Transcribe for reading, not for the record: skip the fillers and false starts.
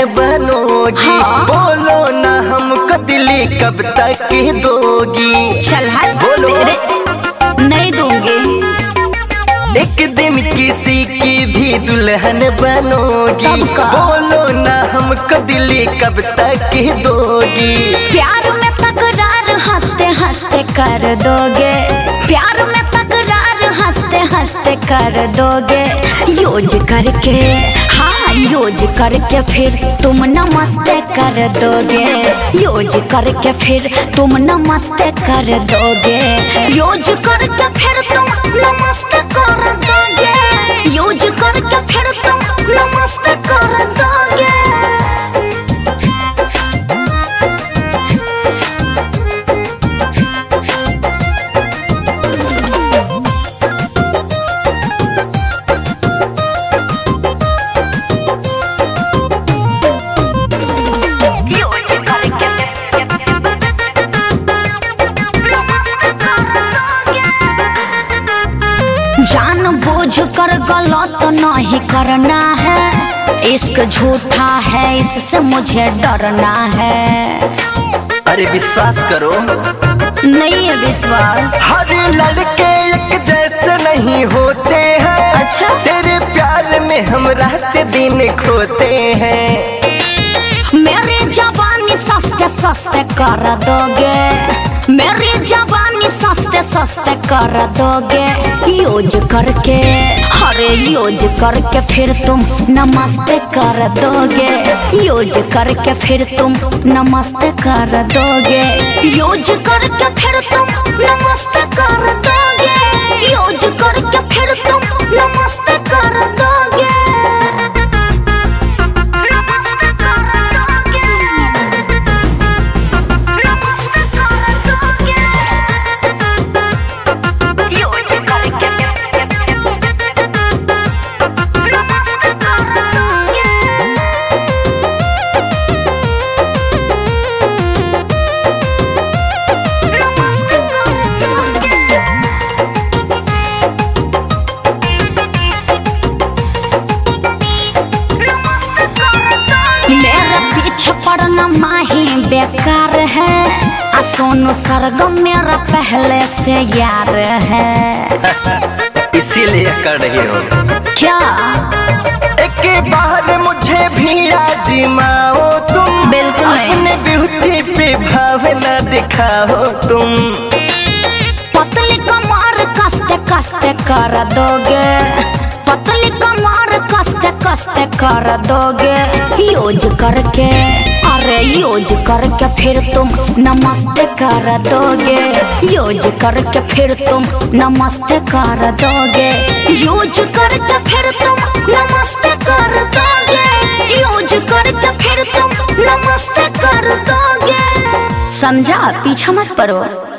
बनोगी। हाँ। बोलो ना हमको दिल्ली कब तक दोगी। चल हट बोलो। नहीं दूंगी। एक दिन किसी की भी दुल्हन बनोगी। तब का? बोलो ना हमको दिल्ली कब तक दोगी। प्यार में तकरार हंसते हंसते कर दोगे। प्यार में तकरार हंसते हंसते कर दोगे। यूज करके, हाँ यूज करके फिर तुम नमस्ते कर दोगे। यूज करके फिर तुम नमस्ते कर दोगे। यूज करके फिर तुम नमस्ते कर दोगे। यूज करके फिर तुम नमस्ते कर दोगे। जान बूझ कर गलत नहीं करना है। इश्क झूठा है, इससे मुझे डरना है। अरे विश्वास करो। नहीं है विश्वास। हर लड़के एक जैसे नहीं होते हैं। अच्छा? तेरे प्यार में हम रात दिन खोते हैं। मेरी जवानी सस्ते सस्ते कर दोगे। मेरी जवानी सस्ते सस्ते कर दोगे। यूज करके, अरे यूज करके फिर तुम नमस्ते कर दोगे। यूज करके फिर तुम नमस्ते कर दोगे। यूज करके फिर तुम नमस्ते कर दोगे। यूज करके फिर तुम नमस्ते कर दोगे। मेरे पीछे पड़ना माही बेकार है। सोनू सरगम मेरा पहले से यार है। इसीलिए कर रही हो क्या? एक बार मुझे भी आजमाओ तुम। बिल्कुल नहीं। अपने ब्यूटी पे भावना दिखाओ तुम। पतली कमर कस्ते कस्ते कर दोगे। पतली कमर कस्ते कस्ते कर दोगे। यूज करके, अरे यूज करके फिर तुम नमस्ते कर दोगे। यूज करके फिर तुम नमस्ते कर दोगे। यूज करके फिर तुम नमस्ते कर दोगे। यूज करके फिर तुम नमस्ते कर दोगे। समझा? पीछा मत पड़ो।